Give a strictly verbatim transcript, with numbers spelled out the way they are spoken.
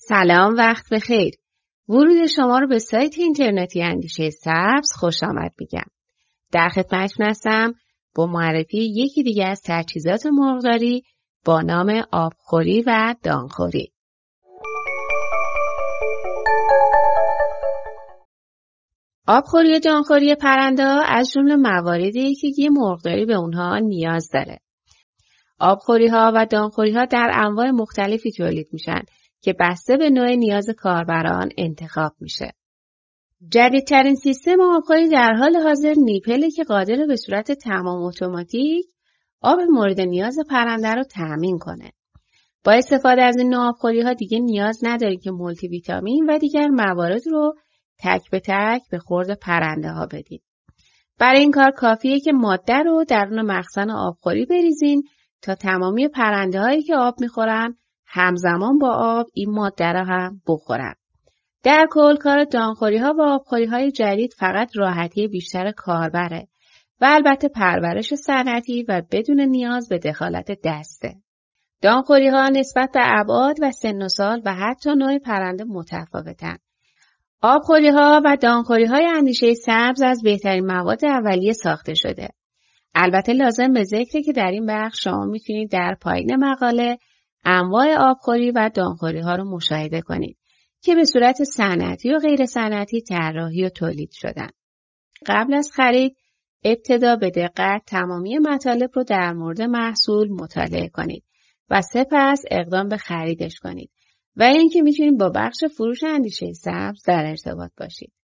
سلام، وقت بخیر. ورود شما رو به سایت اینترنتی اندیشه سبز خوش آمد میگم. در خدمتتون هستم با معرفی یکی دیگه از تجهیزات مرغداری با نام آبخوری و دانخوری. آبخوری و دانخوری پرنده‌ها از جمله مواردی که یه مرغداری به اونها نیاز داره. آبخوری‌ها و دانخوری‌ها در انواع مختلفی تولید میشن که بسته به نوع نیاز کاربران انتخاب میشه. جدیدترین سیستم آبخوری در حال حاضر نیپله که قادر به صورت تمام اتوماتیک آب مورد نیاز پرنده رو تأمین کنه. با استفاده از این نوع آبخوری‌ها دیگه نیاز نداریم که مولتی ویتامین و دیگر موارد رو تک به تک به خورد پرنده ها بدیم. برای این کار کافیه که ماده رو درون مخزن آبخوری بریزین تا تمامی پرنده هایی که آب میخورن همزمان با آب این ماده را هم بخورن. در کل کار دانخوری ها و آبخوری های جدید فقط راحتی بیشتر کاربره و البته پرورش صنعتی و بدون نیاز به دخالت دسته. دانخوری ها نسبت به ابعاد و سن و سال و حتی نوع پرنده متفاوتن. آبخوری ها و دانخوری های اندیشه سبز از بهترین مواد اولیه ساخته شده. البته لازم به ذکره که در این بخش شما میتونید در پایین مقاله انواع آبخوری و دانخوری ها رو مشاهده کنید که به صورت صنعتی و غیر صنعتی طراحی و تولید شدن. قبل از خرید ابتدا به دقت تمامی مطالب رو در مورد محصول مطالعه کنید و سپس اقدام به خریدش کنید و اینکه میتونید با بخش فروش اندیشه سبز در ارتباط باشید.